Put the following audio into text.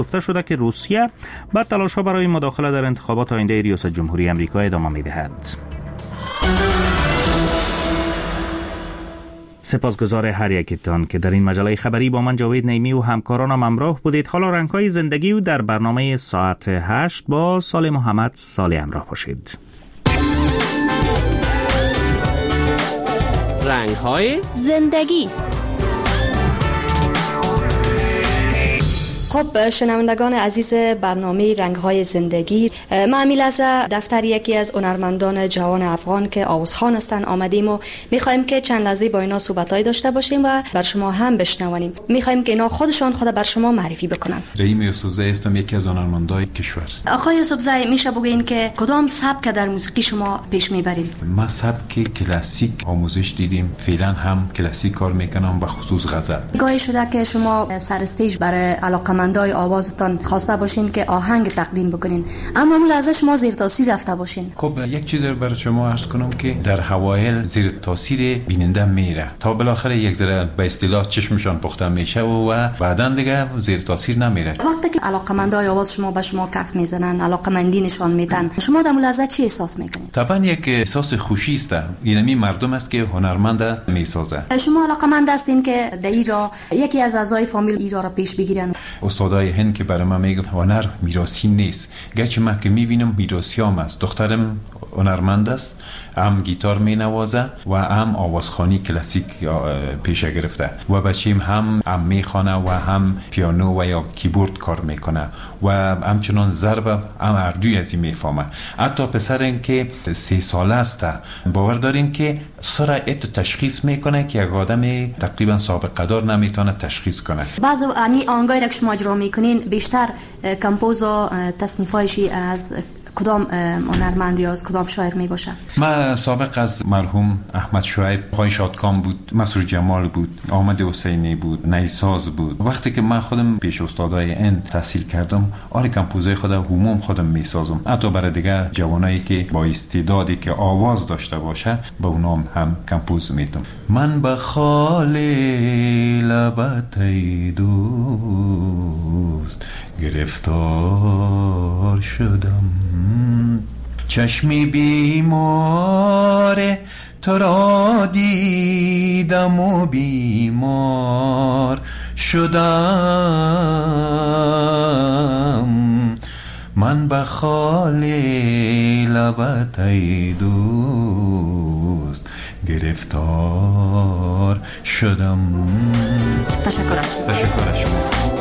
گفته شده که روسیه با تلاش‌ها برای مداخله در انتخابات آینده ریاست جمهوری آمریکا ادامه می‌دهد. سپاسگزار هر یکتان که در این مجله خبری با من جاوید نیمی و همکارانم همراه بودید. حالا رنگ‌های زندگی و در برنامه ساعت 8 با صالح محمد صالح همراه باشید. رنگ‌های زندگی. خب شنوندگان عزیز برنامه رنگ‌های زندگی، ما امیل از دفتر یکی از هنرمندان جوان افغان که آوازخوان هستند آمدیم و می‌خوایم که چند لحظه با اینا صحبت‌های داشته باشیم و بر شما هم بشنوانیم. می‌خوایم که اینا خود بر شما معرفی بکنن. رحیم یوسفزی هستم، یکی از هنرمندان کشور. آقای یوسفزی، میشه بگین که کدام سبک در موسیقی شما پیش میبرید؟ ما سبک کلاسیک آموزش دیدیم، فعلا هم کلاسیک کار میکنم، به خصوص غزل. گاهی شده که شما سر استیج برای علاقمندای آوازتان خواسته باشین که آهنگ تقدیم بکنین، اما اون لحظه شما زیر تاثیر رفته باشین. خب یک چیز برای شما عرض کنم که در حوایل زیر تاثیر بیننده میره تا بالاخره یک ذره به اصطلاح چشمشان پخته میشه و بعداً دیگه زیر تاثیر نمیره. وقتی که علاقمندای آواز شما به شما کف میزنن، علاقمندی نشان میدن، شما در اون لحظه چی احساس میکنید؟ طبعا یک احساس خوشی است. اینمی مردم است که هنرمند میسازه. شما علاقمند هستین که در ایران یکی از اعضای فامیل ایران را پیش بگیرن؟ استادای هند که برای من میگه هنر میراثی نیست، گرچه من که میبینم میراثیام است. دخترم هنرمند است، هم گیتار مینوازه و هم آوازخوانی کلاسیک پیشه گرفته و بچیم هم میخوانه و هم پیانو و یا کیبورد کار میکنه و همچنان ضرب هم اردوی از این میفهمه. حتی پسرم که 3 ساله است باور دارین که سرعت تشخیص میکنه که یک آدم تقریبا سابقه دار نمیتونه تشخیص کنه. بعضی آهنگایی را که شما اجرا میکنین بیشتر کمپوز و تصنیفایشی از کدام هنرمند یا از کدام شاعر می باشه؟ من سابق از مرحوم احمد شعیب، آقای شادکام بود، مسرور جمال بود، احمد حسینی بود، نیساز بود. وقتی که من خودم پیش استادای هند تحصیل کردم، کمپوزای خودم هموم خودم میسازم. حتی برای دیگه جوانایی که با استعدادی که آواز داشته باشه به اونام هم کمپوز میتم. من به خال لبت ای دوست گرفتار شدم، چشمی بیمار تو را دیدم و بیمار شدم. من به خال لبت ای دوست گرفتار شدم. تشکر از شما.